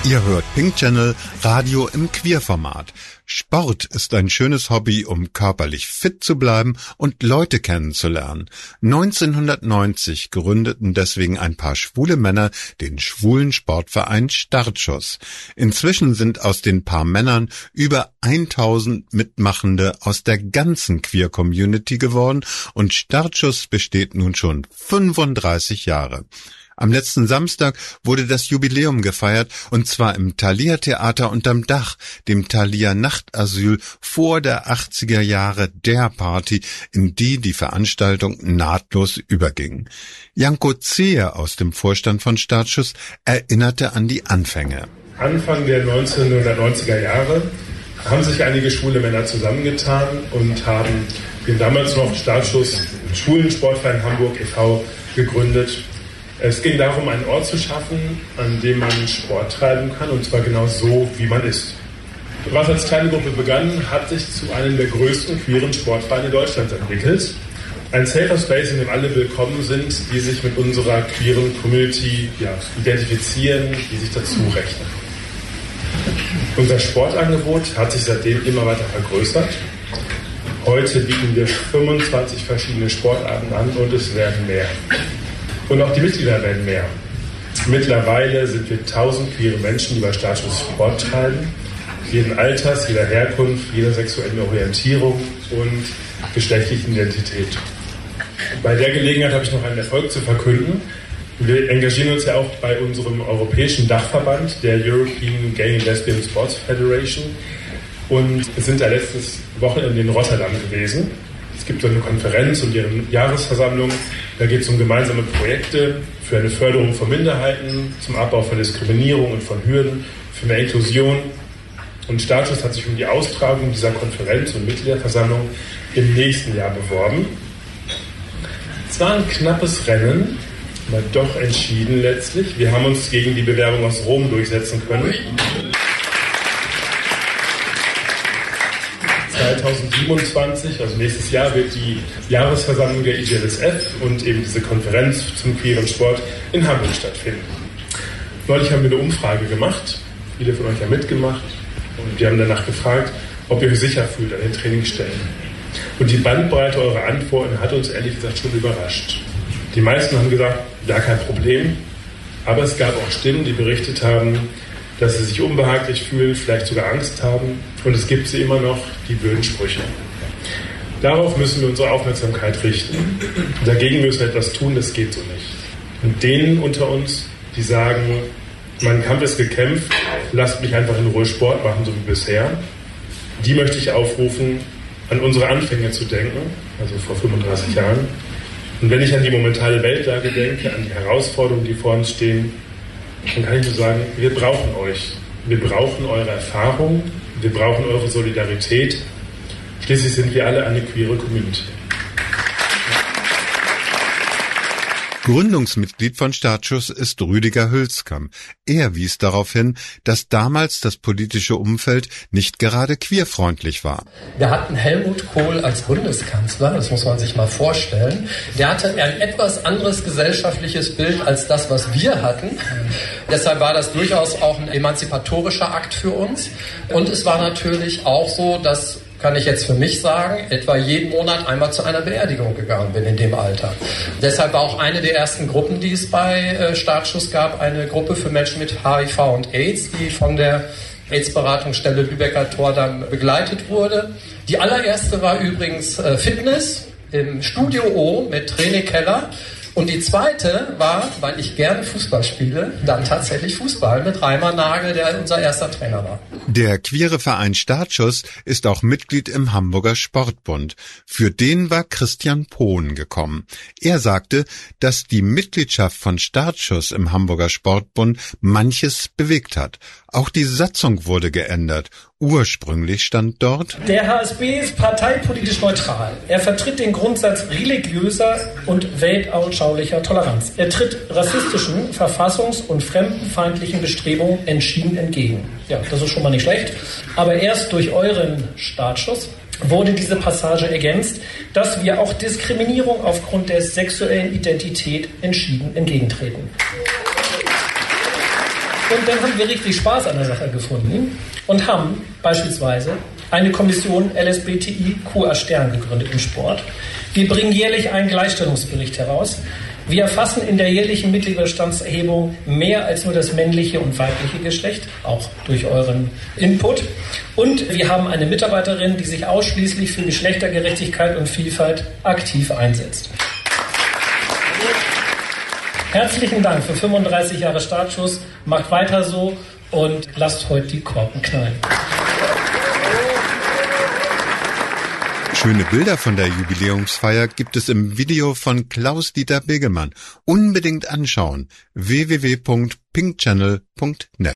Ihr hört Pink Channel, Radio im Queerformat. Sport ist ein schönes Hobby, um körperlich fit zu bleiben und Leute kennenzulernen. 1990 gründeten deswegen ein paar schwule Männer den schwulen Sportverein Startschuss. Inzwischen sind aus den paar Männern über 1000 Mitmachende aus der ganzen Queer-Community geworden und Startschuss besteht nun schon 35 Jahre. Am letzten Samstag wurde das Jubiläum gefeiert, und zwar im Thalia Theater unterm Dach, dem Thalia Nachtasyl vor der 80er Jahre der Party, in die Veranstaltung nahtlos überging. Janko Zehe aus dem Vorstand von Startschuss erinnerte an die Anfänge. Anfang der 1990er Jahre haben sich einige schwule Männer zusammengetan und haben den damals noch Startschuss Schwulen Sportverein Hamburg e.V. gegründet. Es ging darum, einen Ort zu schaffen, an dem man Sport treiben kann, und zwar genau so, wie man ist. Was als kleine Gruppe begann, hat sich zu einem der größten queeren Sportvereine Deutschlands entwickelt. Ein Safer Space, in dem alle willkommen sind, die sich mit unserer queeren Community identifizieren, die sich dazu rechnen. Unser Sportangebot hat sich seitdem immer weiter vergrößert. Heute bieten wir 25 verschiedene Sportarten an und es werden mehr. Und auch die Mitglieder werden mehr. Mittlerweile sind wir 1000 queere Menschen, die bei Startschuss Sport treiben. Jeden Alters, jeder Herkunft, jeder sexuellen Orientierung und geschlechtlichen Identität. Bei der Gelegenheit habe ich noch einen Erfolg zu verkünden. Wir engagieren uns ja auch bei unserem europäischen Dachverband, der European Gay and Lesbian Sports Federation. Und wir sind da letztes Wochenende in Rotterdam gewesen. Es gibt so eine Konferenz und ihre Jahresversammlung. Da geht es um gemeinsame Projekte für eine Förderung von Minderheiten, zum Abbau von Diskriminierung und von Hürden, für mehr Inklusion. Und Startschuss hat sich um die Austragung dieser Konferenz und Mitgliederversammlung im nächsten Jahr beworben. Es war ein knappes Rennen, aber doch entschieden letztlich. Wir haben uns gegen die Bewerbung aus Rom durchsetzen können. 2027, also nächstes Jahr, wird die Jahresversammlung der IGLSF und eben diese Konferenz zum queeren Sport in Hamburg stattfinden. Neulich haben wir eine Umfrage gemacht, viele von euch haben mitgemacht, und wir haben danach gefragt, ob ihr euch sicher fühlt an den Trainingsstellen. Und die Bandbreite eurer Antworten hat uns ehrlich gesagt schon überrascht. Die meisten haben gesagt, ja, kein Problem, aber es gab auch Stimmen, die berichtet haben, dass sie sich unbehaglich fühlen, vielleicht sogar Angst haben. Und es gibt sie immer noch, die blöden Sprüche. Darauf müssen wir unsere Aufmerksamkeit richten. Dagegen müssen wir etwas tun, das geht so nicht. Und denen unter uns, die sagen, mein Kampf ist gekämpft, lasst mich einfach in Ruhe Sport machen, so wie bisher, die möchte ich aufrufen, an unsere Anfänge zu denken, also vor 35 Jahren. Und wenn ich an die momentane Weltlage denke, an die Herausforderungen, die vor uns stehen, dann kann ich nur sagen, wir brauchen euch. Wir brauchen eure Erfahrung, wir brauchen eure Solidarität. Schließlich sind wir alle eine queere Community. Gründungsmitglied von Startschuss ist Rüdiger Hülskamp. Er wies darauf hin, dass damals das politische Umfeld nicht gerade queerfreundlich war. Wir hatten Helmut Kohl als Bundeskanzler, das muss man sich mal vorstellen. Der hatte ein etwas anderes gesellschaftliches Bild als das, was wir hatten. Deshalb war das durchaus auch ein emanzipatorischer Akt für uns. Und es war natürlich auch so, dass, kann ich jetzt für mich sagen, etwa jeden Monat einmal zu einer Beerdigung gegangen bin in dem Alter. Deshalb war auch eine der ersten Gruppen, die es bei Startschuss gab, eine Gruppe für Menschen mit HIV und AIDS, die von der AIDS-Beratungsstelle Lübecker Tor dann begleitet wurde. Die allererste war übrigens Fitness im Studio O mit René Keller. Und die zweite war, weil ich gerne Fußball spiele, dann tatsächlich Fußball mit Reimer Nagel, der unser erster Trainer war. Der queere Verein Startschuss ist auch Mitglied im Hamburger Sportbund. Für den war Christian Pohn gekommen. Er sagte, dass die Mitgliedschaft von Startschuss im Hamburger Sportbund manches bewegt hat. Auch die Satzung wurde geändert. Ursprünglich stand dort: Der HSB ist parteipolitisch neutral. Er vertritt den Grundsatz religiöser und weltanschaulicher Toleranz. Er tritt rassistischen, verfassungs- und fremdenfeindlichen Bestrebungen entschieden entgegen. Ja, das ist schon mal nicht schlecht. Aber erst durch euren Startschuss wurde diese Passage ergänzt, dass wir auch Diskriminierung aufgrund der sexuellen Identität entschieden entgegentreten. Und dann haben wir richtig Spaß an der Sache gefunden und haben beispielsweise eine Kommission LSBTIQA Stern gegründet im Sport. Wir bringen jährlich einen Gleichstellungsbericht heraus. Wir erfassen in der jährlichen Mitgliederstandserhebung mehr als nur das männliche und weibliche Geschlecht, auch durch euren Input. Und wir haben eine Mitarbeiterin, die sich ausschließlich für Geschlechtergerechtigkeit und Vielfalt aktiv einsetzt. Herzlichen Dank für 35 Jahre Startschuss. Macht weiter so und lasst heute die Korken knallen. Schöne Bilder von der Jubiläumsfeier gibt es im Video von Klaus-Dieter Begemann. Unbedingt anschauen. www.pinkchannel.net